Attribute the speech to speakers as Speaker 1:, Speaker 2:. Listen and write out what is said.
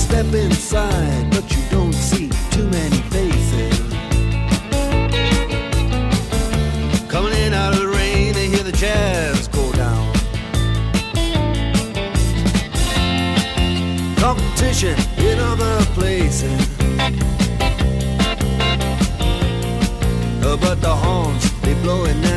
Speaker 1: Step inside, but you don't see too many faces. Coming in out of the rain, they hear the jazz go down. Competition in other places, but the horns, they blowing